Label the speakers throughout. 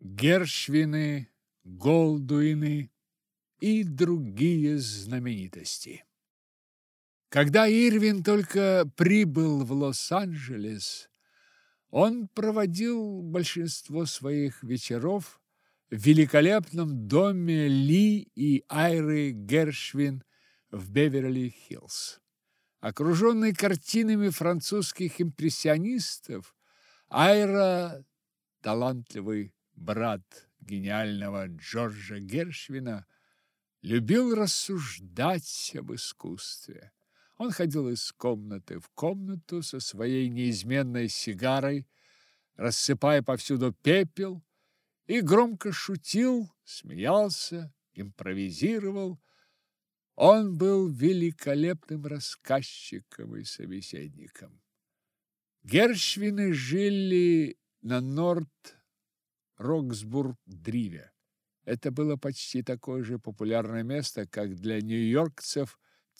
Speaker 1: Гершвины, Голдуины и другие знаменитости. Когда Ирвин только прибыл в Лос-Анджелес, он проводил большинство своих вечеров в великолепном доме Ли и Айры Гершвин в Беверли-Хиллз. Окруженный картинами французских импрессионистов, Айра, талантливый брат гениального Джорджа Гершвина, любил рассуждать об искусстве. Он ходил из комнаты в комнату со своей неизменной сигарой, рассыпая повсюду пепел, и громко шутил, смеялся, импровизировал. Он был великолепным рассказчиком и собеседником. Гершвины жили на Норт-Роксбург-Дриве. Это было почти такое же популярное место, как для нью-йоркцев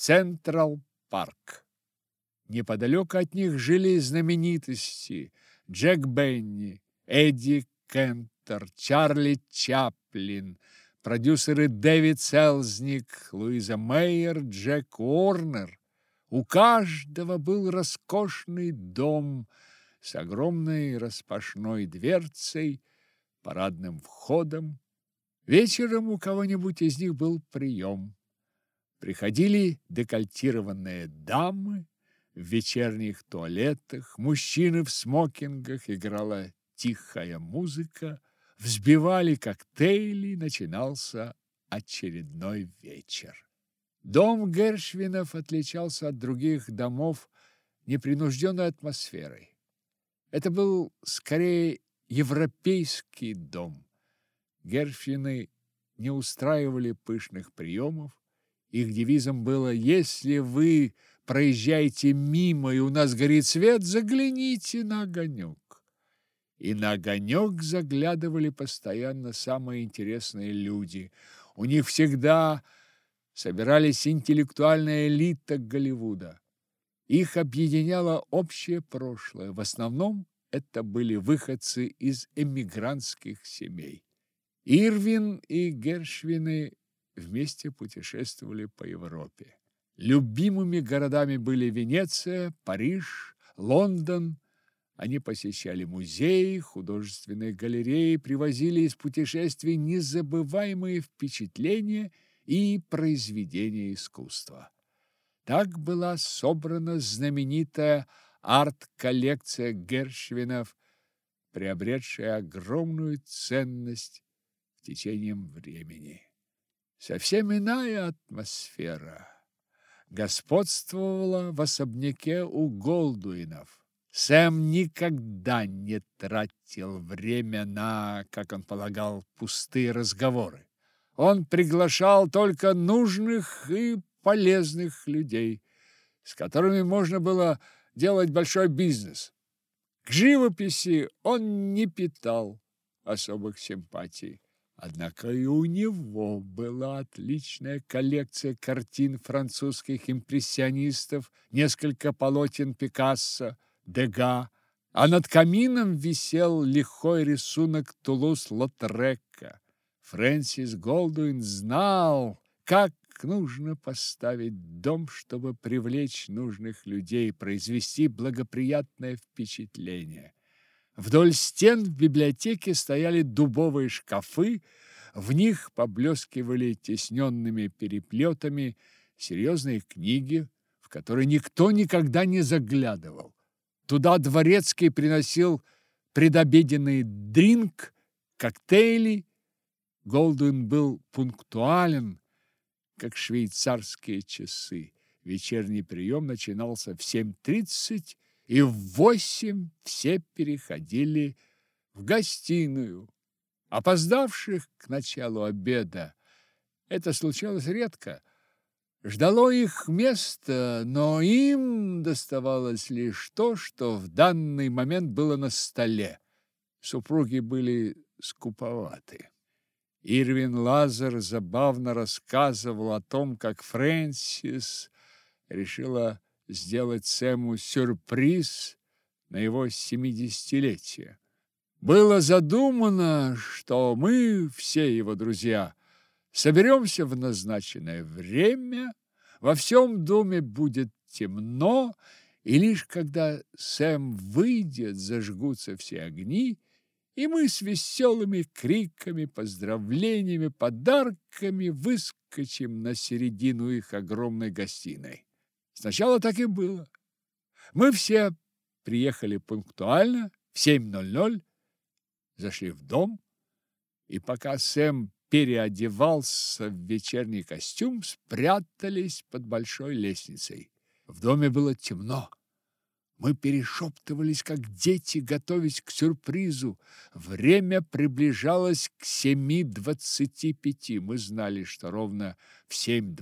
Speaker 1: Централ-парк. Неподалеку от них жили знаменитости Джек Бенни, Эдди Кентер, Чарли Чаплин, продюсеры Дэвид Селзник, Луиза Мейер, Джек Уорнер. У каждого был роскошный дом с огромной распашной дверцей, парадным входом. Вечером у кого-нибудь из них был прием. Приходили декольтированные дамы в вечерних туалетах, мужчины в смокингах, играла тихая музыка, взбивали коктейли, начинался очередной вечер. Дом Гершвинов отличался от других домов непринужденной атмосферой. Это был скорее европейский дом. Гершвины не устраивали пышных приемов. Их девизом было: если вы проезжаете мимо и у нас горит свет, загляните на огонек. И на огонек заглядывали постоянно самые интересные люди. У них всегда собирались интеллектуальная элита Голливуда. Их объединяло общее прошлое. В основном это были выходцы из эмигрантских семей. Ирвин и Гершвины вместе путешествовали по Европе. Любимыми городами были Венеция, Париж, Лондон. Они посещали музеи, художественные галереи, привозили из путешествий незабываемые впечатления и произведения искусства. Так была собрана знаменитая арт-коллекция Гершвинов, приобретшая огромную ценность в течение времени. Совсем иная атмосфера господствовала в особняке у Голдуинов. Сэм никогда не тратил время на, как он полагал, пустые разговоры. Он приглашал только нужных и полезных людей, с которыми можно было делать большой бизнес. К живописи он не питал особых симпатий. Однако и у него была отличная коллекция картин французских импрессионистов, несколько полотен Пикассо, Дега, а над камином висел лихой рисунок Тулус-Лотрека. Фрэнсис Голдуин знал, как нужно поставить дом, чтобы привлечь нужных людей, произвести благоприятное впечатление. Вдоль стен в библиотеке стояли дубовые шкафы, в них поблескивали тисненными переплетами серьезные книги, в которые никто никогда не заглядывал. Туда дворецкий приносил предобеденный дринк, коктейли. Голдуин был пунктуален, как швейцарские часы. Вечерний прием начинался в 7:30, и в 8 все переходили в гостиную. Опоздавших к началу обеда, это случалось редко, ждало их место, но им доставалось лишь то, что в данный момент было на столе. Супруги были скуповаты. Ирвин Лазер забавно рассказывал о том, как Фрэнсис решила сделать Сэму сюрприз на его 70-летие. Было задумано, что мы, все его друзья, соберемся в назначенное время, во всем доме будет темно, и лишь когда Сэм выйдет, зажгутся все огни, и мы с веселыми криками, поздравлениями, подарками выскочим на середину их огромной гостиной. Сначала так и было. Мы все приехали пунктуально в 7:00, зашли в дом, и пока Сэм переодевался в вечерний костюм, спрятались под большой лестницей. В доме было темно. Мы перешептывались, как дети, готовясь к сюрпризу. Время приближалось к 7:25. Мы знали, что ровно в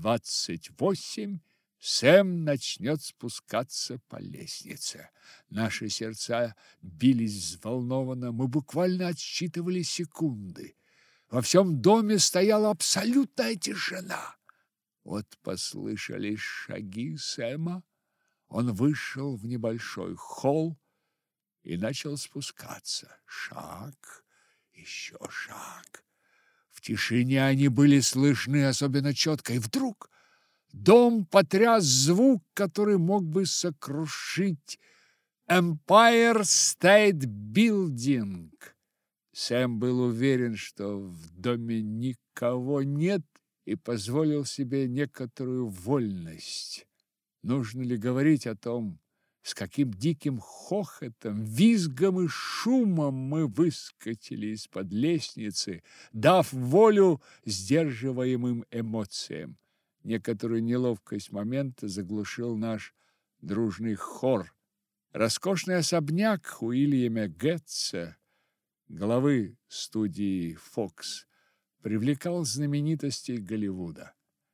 Speaker 1: 7:28 Сэм начнет спускаться по лестнице. Наши сердца бились взволнованно, мы буквально отсчитывали секунды. Во всем доме стояла абсолютная тишина. Вот послышались шаги Сэма. Он вышел в небольшой холл и начал спускаться. Шаг, еще шаг. В тишине они были слышны особенно четко. И вдруг дом потряс звук, который мог бы сокрушить Empire State Building. Сэм был уверен, что в доме никого нет, и позволил себе некоторую вольность. Нужно ли говорить о том, с каким диким хохотом, визгом и шумом мы выскочили из-под лестницы, дав волю сдерживаемым эмоциям. Некоторую неловкость момента заглушил наш дружный хор. Роскошный особняк Уильяма Гетца, главы студии Fox, привлекал знаменитостей Голливуда.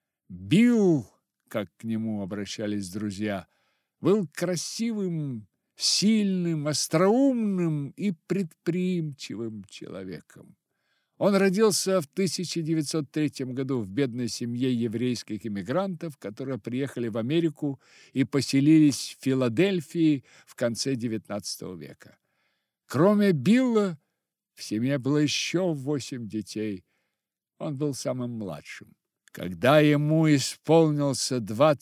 Speaker 1: Билл, как к нему обращались друзья, был красивым, сильным, остроумным и предприимчивым человеком. Он родился в 1903 году в бедной семье еврейских иммигрантов, которые приехали в Америку и поселились в Филадельфии в конце XIX века. Кроме Билла, в семье было еще 8 детей. Он был самым младшим. Когда ему исполнился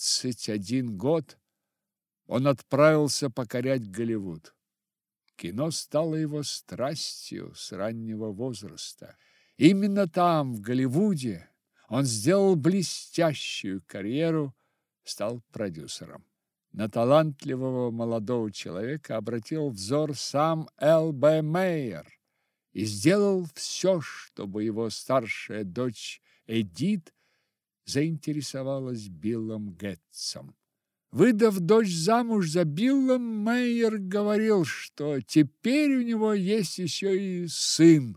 Speaker 1: 21 год, он отправился покорять Голливуд. Кино стало его страстью с раннего возраста. Именно там, в Голливуде, он сделал блестящую карьеру, стал продюсером. На талантливого молодого человека обратил взор сам Л.Б. Мейер и сделал все, чтобы его старшая дочь Эдит заинтересовалась Биллом Гетцем. Выдав дочь замуж за Билла, Мейер говорил, что теперь у него есть еще и сын.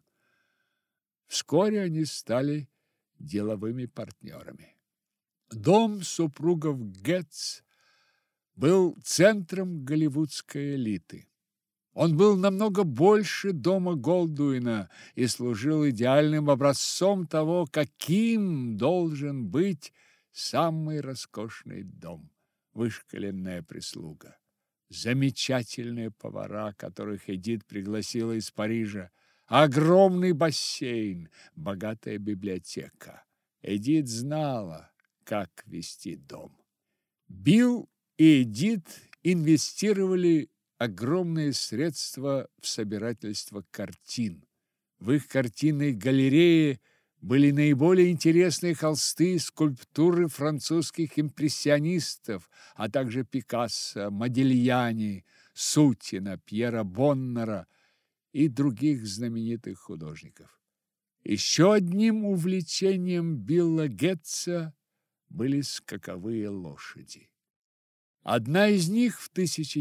Speaker 1: Вскоре они стали деловыми партнерами. Дом супругов Гетц был центром голливудской элиты. Он был намного больше дома Голдуина и служил идеальным образцом того, каким должен быть самый роскошный дом. Вышколенная прислуга, замечательные повара, которых Эдит пригласила из Парижа, огромный бассейн, богатая библиотека. Эдит знала, как вести дом. Билл и Эдит инвестировали огромные средства в собирательство картин. В их картинной галерее были наиболее интересные холсты и скульптуры французских импрессионистов, а также Пикассо, Модильяни, Сутина, Пьера Боннера и других знаменитых художников. Еще одним увлечением Билла Гетца были скаковые лошади. Одна из них в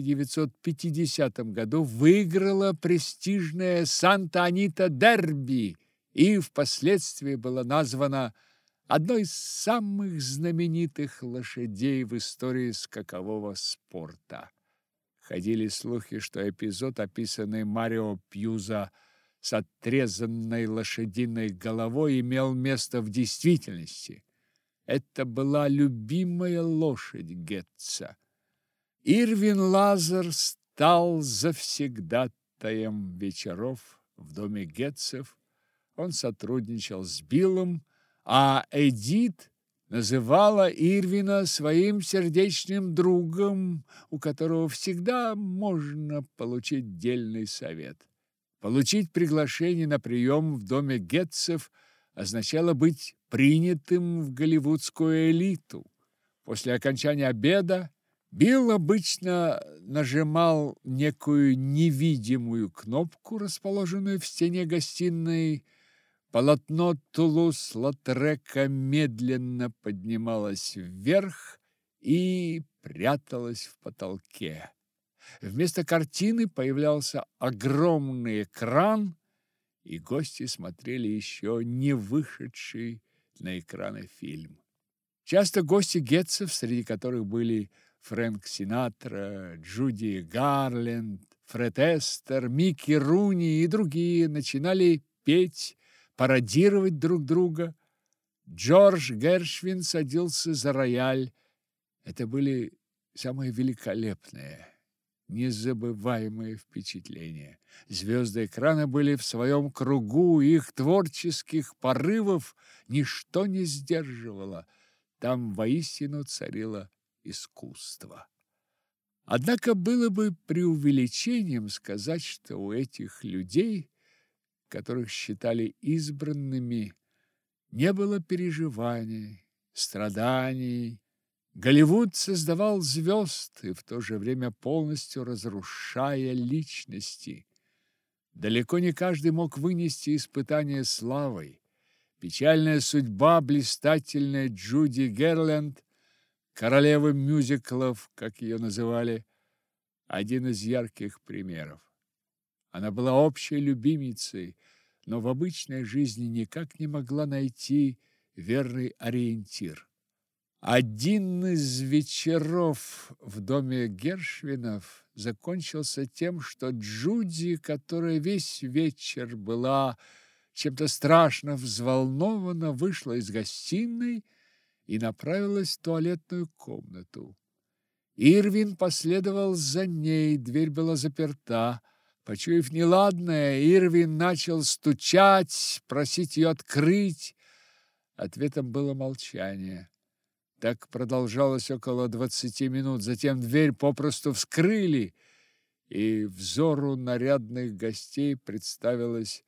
Speaker 1: 1950 году выиграла престижное Санта-Анита Дерби и впоследствии была названа одной из самых знаменитых лошадей в истории скакового спорта. Ходили слухи, что эпизод, описанный Марио Пьюза с отрезанной лошадиной головой, имел место в действительности. Это была любимая лошадь Гетца. Ирвин Лазер стал завсегдатаем вечеров в доме Гетцев. Он сотрудничал с Биллом, а Эдит называла Ирвина своим сердечным другом, у которого всегда можно получить дельный совет. Получить приглашение на прием в доме Гетцев означало быть принятым в голливудскую элиту. После окончания обеда Билл обычно нажимал некую невидимую кнопку, расположенную в стене гостиной. Полотно Тулус-Латрека медленно поднималось вверх и пряталось в потолке. Вместо картины появлялся огромный экран, и гости смотрели еще не вышедший на экраны фильм. Часто гости Гетцев, среди которых были Фрэнк Синатра, Джуди Гарленд, Фред Эстер, Микки Руни и другие, начинали петь, пародировать друг друга. Джордж Гершвин садился за рояль. Это были самые великолепные, незабываемые впечатления. Звезды экрана были в своем кругу, их творческих порывов ничто не сдерживало. Там воистину царило искусство. Однако было бы преувеличением сказать, что у этих людей, которых считали избранными, не было переживаний, страданий. Голливуд создавал звезд и в то же время полностью разрушая личности. Далеко не каждый мог вынести испытание славой. Печальная судьба блистательной Джуди Гарленд, королевы мюзиклов, как ее называли, один из ярких примеров. Она была общей любимицей, но в обычной жизни никак не могла найти верный ориентир. Один из вечеров в доме Гершвинов закончился тем, что Джуди, которая весь вечер была чем-то страшно взволнована, вышла из гостиной и направилась в туалетную комнату. Ирвин последовал за ней, дверь была заперта. Почуяв неладное, Ирвин начал стучать, просить ее открыть. Ответом было молчание. Так продолжалось около 20 минут. Затем дверь попросту вскрыли, и взору нарядных гостей представилось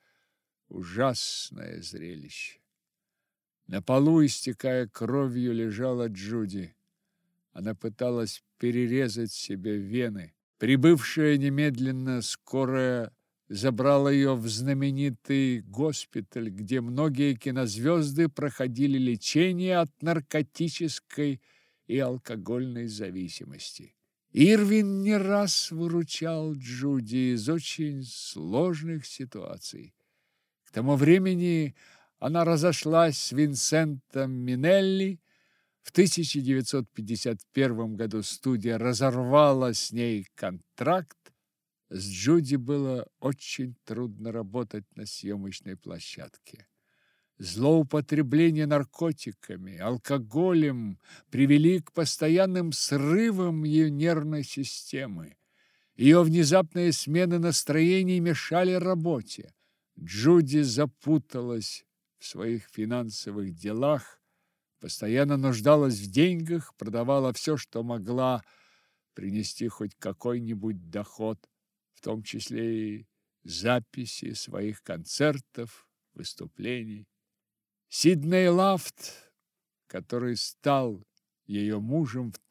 Speaker 1: ужасное зрелище. На полу, истекая кровью, лежала Джуди. Она пыталась перерезать себе вены. Прибывшая немедленно скорая забрала ее в знаменитый госпиталь, где многие кинозвезды проходили лечение от наркотической и алкогольной зависимости. Ирвин не раз выручал Джуди из очень сложных ситуаций. К тому времени она разошлась с Винсентом Минелли. В 1951 году студия разорвала с ней контракт. С Джуди было очень трудно работать на съемочной площадке. Злоупотребление наркотиками, алкоголем привели к постоянным срывам ее нервной системы. Ее внезапные смены настроений мешали работе. Джуди запуталась в своих финансовых делах, постоянно нуждалась в деньгах, продавала все, что могла принести хоть какой-нибудь доход, в том числе и записи своих концертов, выступлений. Сидней Лафт, который стал ее мужем в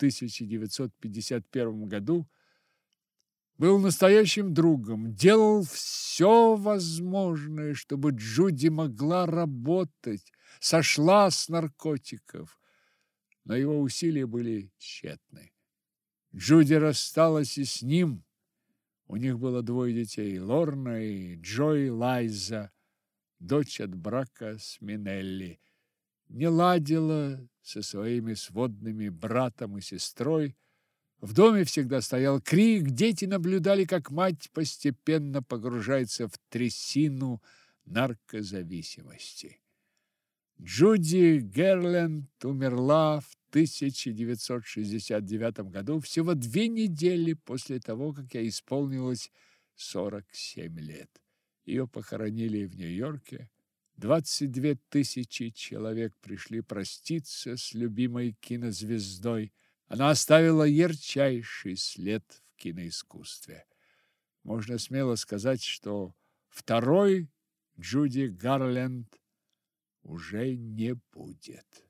Speaker 1: 1951 году, был настоящим другом, делал все возможное, чтобы Джуди могла работать, сошла с наркотиков, но его усилия были тщетны. Джуди рассталась и с ним. У них было 2 детей: Лорна и Джой Лайза, дочь от брака с Минелли. Не ладила со своими сводными братом и сестрой. В доме всегда стоял крик, дети наблюдали, как мать постепенно погружается в трясину наркозависимости. Джуди Гарленд умерла в 1969 году, всего 2 недели после того, как ей исполнилось 47 лет. Ее похоронили в Нью-Йорке. 22 тысячи человек пришли проститься с любимой кинозвездой. Она оставила ярчайший след в киноискусстве. Можно смело сказать, что второй Джуди Гарленд уже не будет.